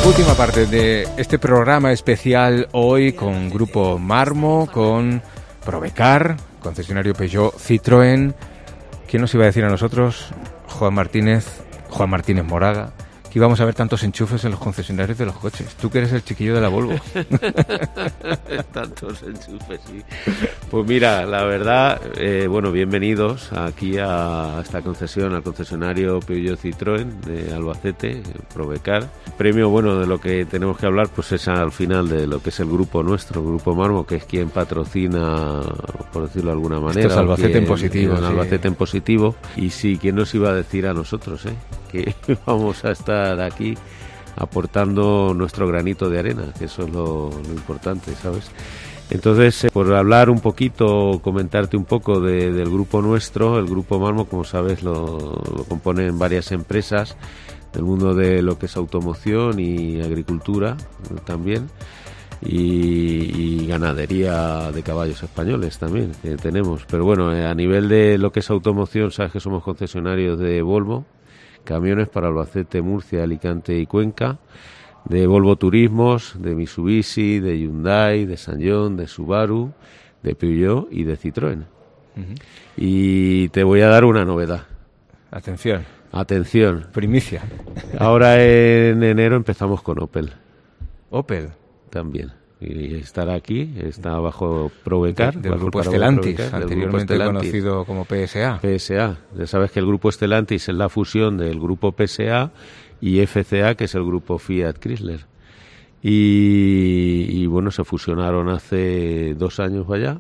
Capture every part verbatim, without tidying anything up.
Última parte de este programa especial hoy con Grupo Marmo, con Probecar, concesionario Peugeot Citroën. ¿Quién nos iba a decir a nosotros, Juan Martínez, Juan Martínez Moraga, que íbamos a ver tantos enchufes en los concesionarios de los coches? Tú que eres el chiquillo de la Volvo. Tantos enchufes, sí. Pues mira, la verdad, eh, bueno, bienvenidos aquí a esta concesión, al concesionario Peugeot Citroën de Albacete, Probecar. Premio, bueno, de lo que tenemos que hablar, pues es al final de lo que es el grupo nuestro, el Grupo Marmo, que es quien patrocina, por decirlo de alguna manera. Esto es Albacete quien, en positivo. En sí. Albacete en positivo. Y sí, ¿quién nos iba a decir a nosotros, eh? Que vamos a estar aquí aportando nuestro granito de arena, que eso es lo, lo importante, ¿sabes? Entonces, eh, por hablar un poquito, comentarte un poco de, del grupo nuestro, el Grupo Marmo, como sabes, lo, lo componen varias empresas del mundo de lo que es automoción y agricultura también, y, y ganadería de caballos españoles también que tenemos. Pero bueno, eh, a nivel de lo que es automoción, sabes que somos concesionarios de Volvo, camiones para Albacete, Murcia, Alicante y Cuenca, de Volvo Turismos, de Mitsubishi, de Hyundai, de Sanyong, de Subaru, de Peugeot y de Citroën. Uh-huh. Y te voy a dar una novedad. Atención. Atención. Primicia. Ahora en enero empezamos con Opel. Opel. También. Y estará aquí, está bajo Probecar. De, del grupo Stellantis, Probecar, anteriormente grupo Stellantis, conocido como P S A. P S A. Ya sabes que el grupo Stellantis es la fusión del grupo P S A y F C A, que es el grupo Fiat Chrysler. Y, y bueno, se fusionaron hace dos años allá.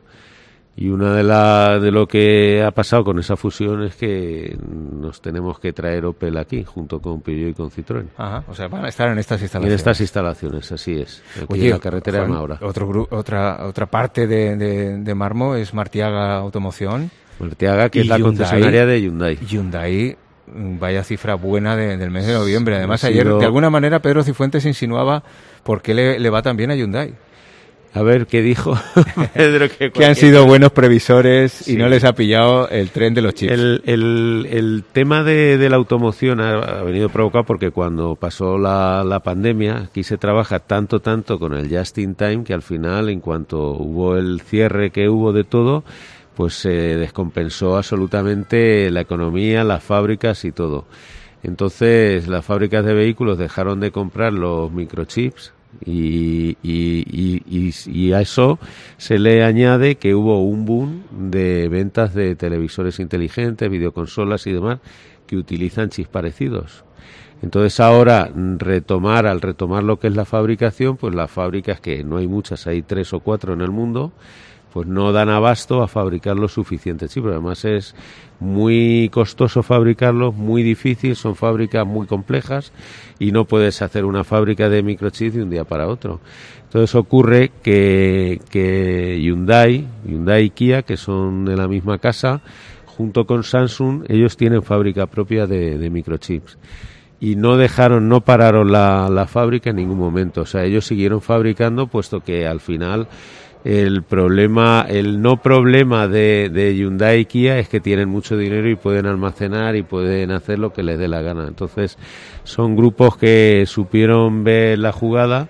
Y una de la de lo que ha pasado con esa fusión es que nos tenemos que traer Opel aquí, junto con Peugeot y con Citroën. Ajá, o sea, van a estar en estas instalaciones. En estas instalaciones, así es. Aquí Oye, en la carretera Juan, de Maura. Otro, otra, otra parte de, de, de Marmo es Martiaga Automoción. Martiaga, que es la Hyundai, concesionaria de Hyundai. Hyundai, vaya cifra buena de, del mes de noviembre. Además, sido... ayer, de alguna manera, Pedro Cifuentes insinuaba por qué le, le va tan bien a Hyundai. A ver, ¿qué dijo Pedro? Que, que han sido buenos previsores, sí, y no les ha pillado el tren de los chips. El, el, el tema de, de la automoción ha, ha venido provocado porque cuando pasó la, la pandemia, aquí se trabaja tanto, tanto con el just in time, que al final, en cuanto hubo el cierre que hubo de todo, pues se descompensó absolutamente la economía, las fábricas y todo. Entonces, las fábricas de vehículos dejaron de comprar los microchips. Y, y, y, y, y a eso se le añade que hubo un boom de ventas de televisores inteligentes, videoconsolas y demás que utilizan chips parecidos. Entonces ahora retomar, al retomar lo que es la fabricación, pues las fábricas, que no hay muchas, hay tres o cuatro en el mundo, pues no dan abasto a fabricar los suficientes chips. Además es muy costoso fabricarlos, muy difícil, son fábricas muy complejas y no puedes hacer una fábrica de microchips de un día para otro. Entonces ocurre que, que Hyundai, Hyundai y Kia, que son de la misma casa, junto con Samsung, ellos tienen fábrica propia de, de microchips. Y no dejaron, no pararon la, la fábrica en ningún momento. O sea, ellos siguieron fabricando, puesto que al final el problema, el no problema de, de Hyundai y Kia es que tienen mucho dinero y pueden almacenar y pueden hacer lo que les dé la gana. Entonces, son grupos que supieron ver la jugada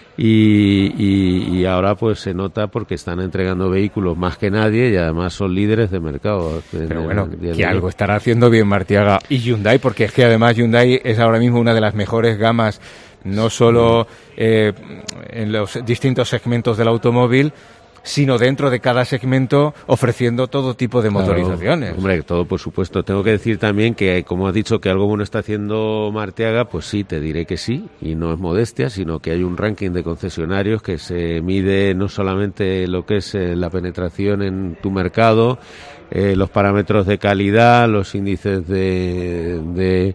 y, y, y ahora pues se nota porque están entregando vehículos más que nadie y además son líderes de mercado. Pero bueno, que, que algo estará haciendo bien Martiaga y Hyundai, porque es que además Hyundai es ahora mismo una de las mejores gamas, no solo eh, en los distintos segmentos del automóvil, sino dentro de cada segmento ofreciendo todo tipo de motorizaciones. Claro, hombre, todo por supuesto. Tengo que decir también que, como has dicho, que algo bueno está haciendo Martiaga, pues sí, te diré que sí, y no es modestia, sino que hay un ranking de concesionarios que se mide no solamente lo que es eh, la penetración en tu mercado, eh, los parámetros de calidad, los índices de... de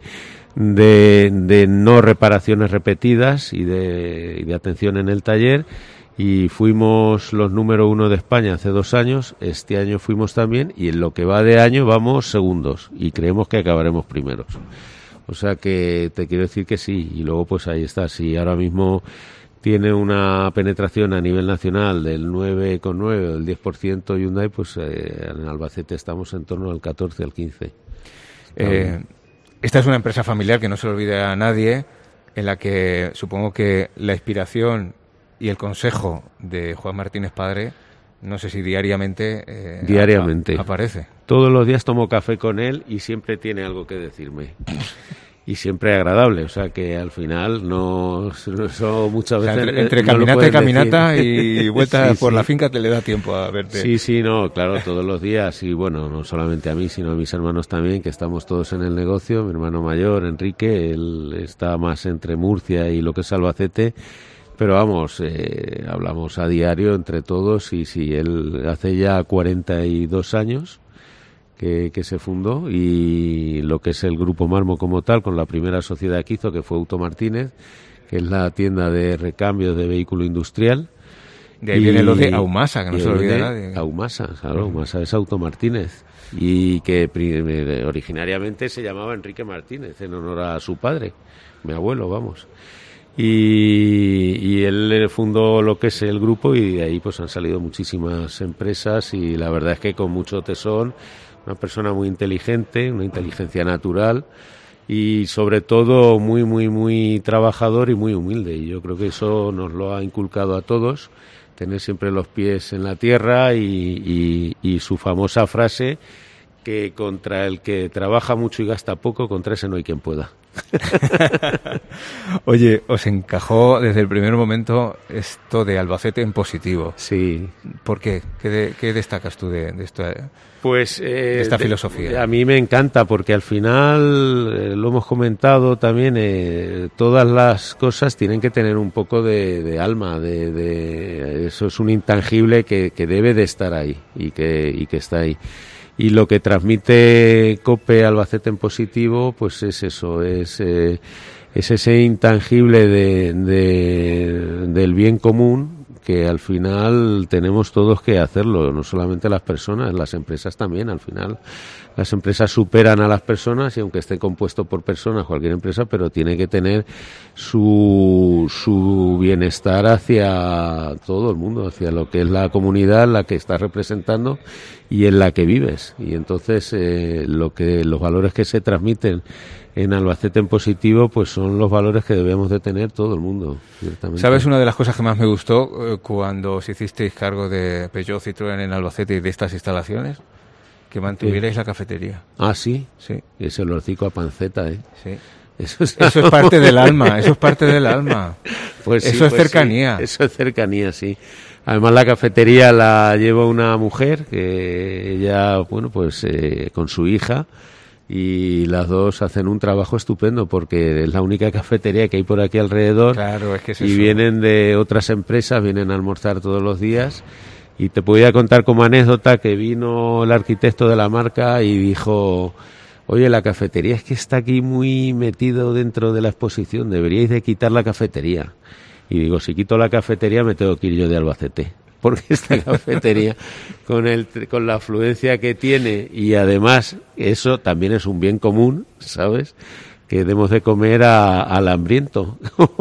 De, de no reparaciones repetidas y de, y de atención en el taller, y fuimos los número uno de España hace dos años, este año fuimos también, y en lo que va de año vamos segundos y creemos que acabaremos primeros. O sea que te quiero decir que sí, y luego pues ahí está, si ahora mismo tiene una penetración a nivel nacional del nueve coma nueve o del diez por ciento Hyundai, pues eh, en Albacete estamos en torno al catorce al quince. Eh... Esta es una empresa familiar que no se le olvide a nadie. en la que supongo que la inspiración y el consejo de Juan Martínez padre, no sé si diariamente, eh, diariamente. A, aparece. Todos los días tomo café con él y siempre tiene algo que decirme. Y siempre agradable, o sea que al final no, no muchas veces... O sea, entre, entre no caminata y caminata decir. Y vuelta sí, por sí. la finca te le da tiempo a verte. Sí, sí, no, claro, todos los días. Y bueno, no solamente a mí, sino a mis hermanos también, que estamos todos en el negocio. Mi hermano mayor, Enrique, él está más entre Murcia y lo que es Albacete. Pero vamos, eh, hablamos a diario entre todos y sí, él hace ya cuarenta y dos años que, que se fundó y lo que es el Grupo Marmo como tal, con la primera sociedad que hizo, que fue Auto Martínez, que es la tienda de recambio de vehículo industrial. De ahí y, viene lo de Aumasa, que no se lo olvida nadie. Aumasa, claro, Aumasa es Auto Martínez. Y que originariamente se llamaba Enrique Martínez, en honor a su padre, mi abuelo, vamos. Y, y él fundó lo que es el grupo y de ahí pues han salido muchísimas empresas y la verdad es que con mucho tesón, una persona muy inteligente, una inteligencia natural y sobre todo muy, muy, muy trabajador y muy humilde. Y yo creo que eso nos lo ha inculcado a todos, tener siempre los pies en la tierra y, y, y su famosa frase que contra el que trabaja mucho y gasta poco, contra ese no hay quien pueda. Oye, os encajó desde el primer momento esto de Albacete en positivo. Sí. ¿Por qué? ¿Qué, de, qué destacas tú de, de, esta, pues, eh, de esta de, filosofía? A mí me encanta porque al final, eh, lo hemos comentado también, eh, todas las cosas tienen que tener un poco de, de alma, de, de, eso es un intangible que, que debe de estar ahí y que, y que está ahí. Y lo que transmite COPE Albacete en positivo, pues es eso, es, eh, es ese intangible de, de, del bien común que al final tenemos todos que hacerlo, no solamente las personas, las empresas también, al final las empresas superan a las personas y aunque esté compuesto por personas, cualquier empresa, pero tiene que tener su, su bienestar hacia todo el mundo, hacia lo que es la comunidad en la que estás representando y en la que vives. Y entonces eh, lo que los valores que se transmiten en Albacete en positivo, pues son los valores que debemos de tener todo el mundo. ¿Sabes una de las cosas que más me gustó eh, cuando os hicisteis cargo de Peugeot Citroën en Albacete y de estas instalaciones? Que mantuvierais sí. la cafetería. Ah, ¿sí? Sí. Ese olorcico a panceta, ¿eh? Sí. Eso es, eso es parte del alma, eso es parte del alma. Pues eso sí, es pues cercanía. Sí, eso es cercanía, sí. Además la cafetería la lleva una mujer que ella, bueno, pues eh, con su hija y las dos hacen un trabajo estupendo porque es la única cafetería que hay por aquí alrededor. Claro, es que es y eso. Vienen de otras empresas, vienen a almorzar todos los días. Y te podía contar como anécdota que vino el arquitecto de la marca y dijo: oye, la cafetería es que está aquí muy metido dentro de la exposición, deberíais de quitar la cafetería. Y digo, si quito la cafetería me tengo que ir yo de Albacete, porque esta cafetería con el con la afluencia que tiene y además eso también es un bien común, ¿sabes? Que debemos de comer a, al hambriento.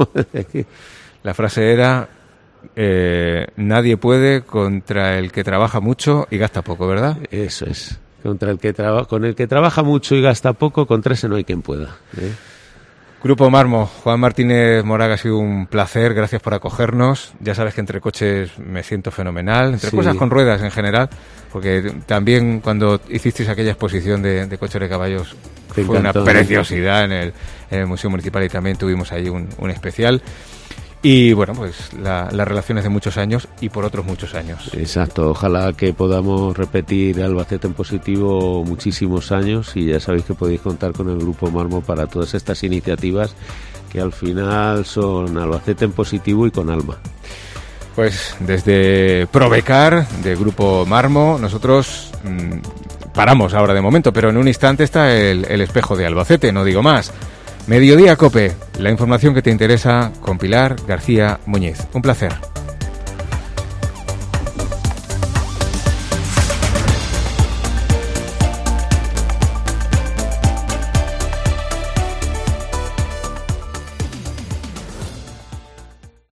La frase era: Eh, nadie puede contra el que trabaja mucho y gasta poco, ¿verdad? Eso es. Contra el que traba, con el que trabaja mucho y gasta poco, contra ese no hay quien pueda. ¿eh? Grupo Marmo, Juan Martínez Moraga, ha sido un placer, gracias por acogernos. Ya sabes que entre coches me siento fenomenal, entre sí. cosas con ruedas en general, porque también cuando hicisteis aquella exposición de, de coches de caballos Te fue encantó, una preciosidad en el, en el Museo Municipal y también tuvimos ahí un, un especial. Y bueno, pues la, las relaciones de muchos años y por otros muchos años. Exacto, ojalá que podamos repetir Albacete en positivo muchísimos años y ya sabéis que podéis contar con el Grupo Marmo para todas estas iniciativas que al final son Albacete en positivo y con alma. Pues desde Probecar, de Grupo Marmo, nosotros mmm, paramos ahora de momento, pero en un instante está el, el espejo de Albacete, no digo más. Mediodía COPE, la información que te interesa con Pilar García Muñiz. Un placer.